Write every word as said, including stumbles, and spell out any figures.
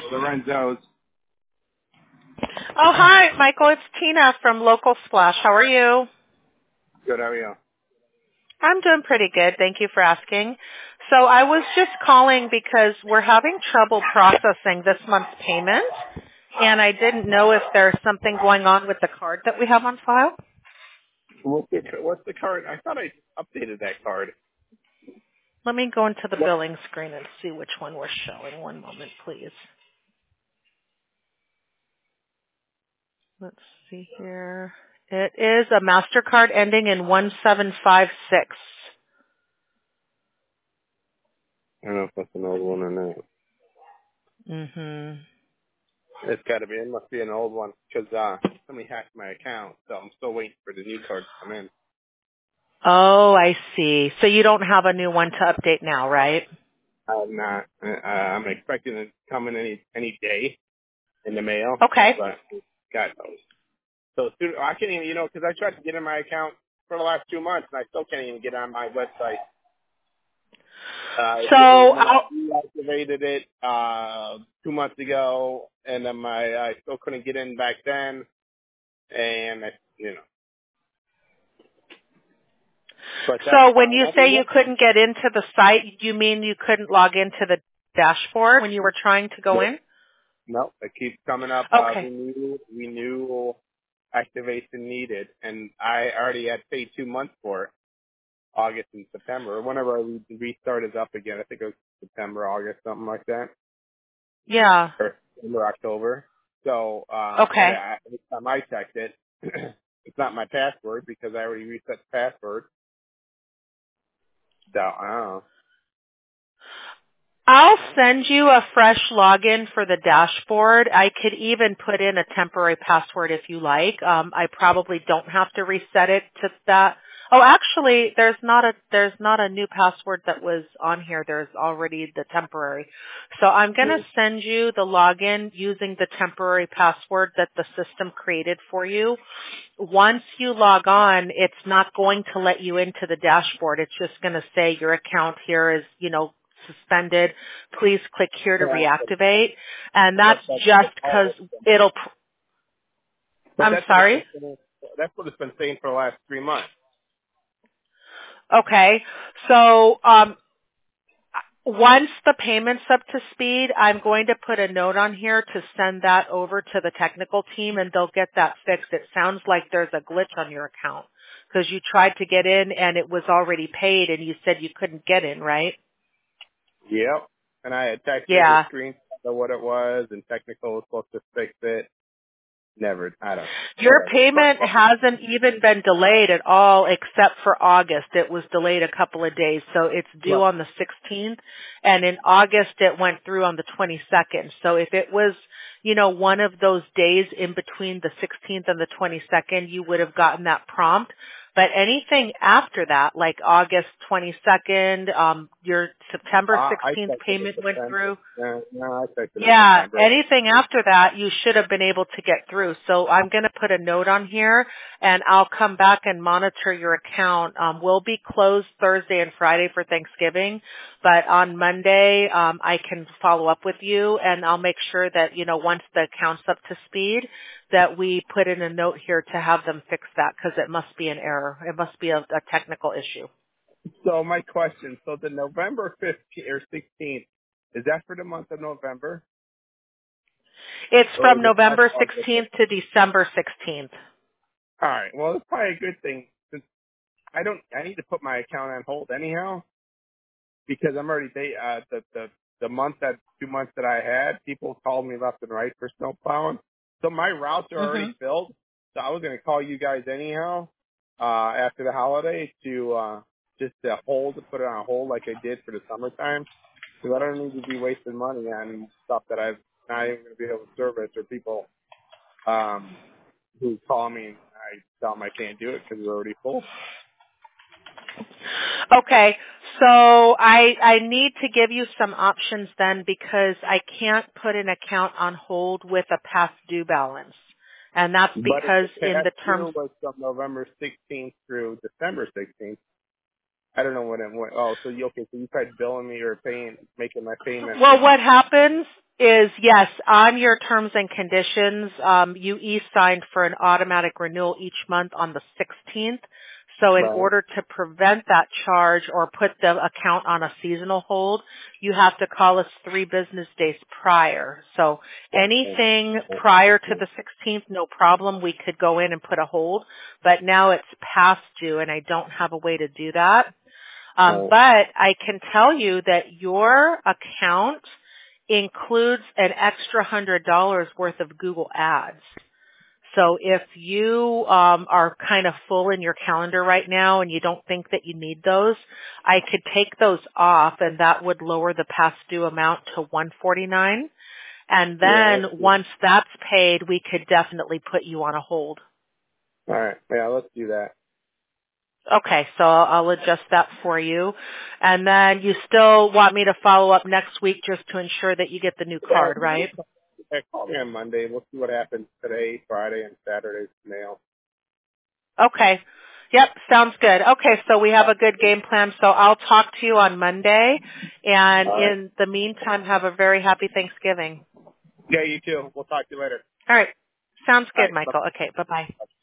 Lorenzo's. Oh, hi, Michael. It's Tina from Local Splash. How are you? Good, how are you? I'm doing pretty good. Thank you for asking. So I was just calling because we're having trouble processing this month's payment, and I didn't know if there's something going on with the card that we have on file. What's the, what's the card? I thought I updated that card. Let me go into the What? billing screen and see which one we're showing. One moment, please. Let's see here. It is a MasterCard ending in one seven five six. I don't know if that's an old one or not. Mm-hmm. It's got to be. It must be an old one because uh, somebody hacked my account, so I'm still waiting for the new card to come in. Oh, I see. So you don't have a new one to update now, right? I'm not. Uh, I'm expecting it to come in any any day in the mail, Okay. but God knows. So soon, I can't even, you know, because I tried to get in my account for the last two months, and I still can't even get on my website. Uh, So, it, when I I'll, reactivated it uh, two months ago, and then my I still couldn't get in back then, and I, you know, but that's so when fine. you I say mean, you what? couldn't get into the site, you mean you couldn't log into the dashboard when you were trying to go No, in? no, it keeps coming up. Uh, Okay. renew, renew activation needed, and I already had paid two months for it, August and September. Whenever I re- restarted up again, I think it was September, August, something like that. Yeah. Or September, October. So, um, and Okay. I, every time I checked it, it's not my password because I already reset the password. So, I don't know. I'll send you a fresh login for the dashboard. I could even put in a temporary password if you like. Um, I probably don't have to reset it to that. Oh, actually, there's not a there's not a new password that was on here. There's already the temporary. So I'm going to send you the login using the temporary password that the system created for you. Once you log on, it's not going to let you into the dashboard. It's just going to say your account here is, you know, suspended. Please click here to Yeah, reactivate. And that's, that's that's, just that's because always been. it'll, But I'm that's what it's been sorry. saying. That's what it's been saying for the last three months. Okay. So, um, once the payment's up to speed, I'm going to put a note on here to send that over to the technical team and they'll get that fixed. It sounds like there's a glitch on your account because you tried to get in and it was already paid and you said you couldn't get in, right? Yep. And I had texted the Yeah. screen of what it was, and technical was supposed to fix it. Never. I don't know. Your Whatever. But, payment hasn't even been delayed at all except for August. It was delayed a couple of days, so it's due but, on the sixteenth, and in August it went through on the twenty-second. So if it was, you know, one of those days in between the sixteenth and the twenty-second, you would have gotten that prompt. But anything after that, like August twenty-second, um, your September uh, I sixteenth texted it payment went September. through. No, no, I texted it Yeah, September. anything after that, you should have been able to get through. So I'm going to put a note on here, and I'll come back and monitor your account. Um, we'll be closed Thursday and Friday for Thanksgiving, but on Monday, um, I can follow up with you, and I'll make sure that, you know, once the account's up to speed, that we put in a note here to have them fix that, because it must be an error. It must be a, a technical issue. So my question, so the November fifteenth or sixteenth, is that for the month of November? It's Or from is it part November of the, sixteenth to December sixteenth. all right, well, it's probably a good thing since I don't, I need to put my account on hold anyhow because I'm already, they, uh, the, the, the month that, two months that I had, people called me left and right for snow plowing. So my routes are Mm-hmm. already filled. So I was going to call you guys anyhow, uh, after the holiday to, uh, just to hold, to put it on hold like I did for the summertime. Because I don't need to be wasting money on stuff that I'm not even going to be able to service or people um, who call me and I tell them I can't do it because we're already full. Okay, so I I need to give you some options then because I can't put an account on hold with a past due balance. And that's But if because the in past the terms, due was from November sixteenth through December sixteenth, I don't know when it went. Oh, so you, okay, so you tried billing me or paying, making my payment. well, what happens is, yes, on your terms and conditions, um, you e-signed for an automatic renewal each month on the sixteenth. So in Right. order to prevent that charge or put the account on a seasonal hold, you have to call us three business days prior. So anything prior to the sixteenth, no problem. We could go in and put a hold. But now it's past due, and I don't have a way to do that. Um, but I can tell you that your account includes an extra one hundred dollars worth of Google Ads. So if you um, are kind of full in your calendar right now and you don't think that you need those, I could take those off, and that would lower the past due amount to one hundred forty-nine dollars. And then Yeah, once that's paid, we could definitely put you on a hold. all right. Yeah, let's do that. Okay, so I'll adjust that for you. And then you still want me to follow up next week just to ensure that you get the new card, right? Yeah, call me on Monday. We'll see what happens today, Friday, and Saturday's mail. Okay. Yep, sounds good. Okay, so we have a good game plan. So I'll talk to you on Monday. And All right. in the meantime, have a very happy Thanksgiving. Yeah, you too. We'll talk to you later. All right. Sounds All good, right. Bye. Michael. Okay, bye-bye.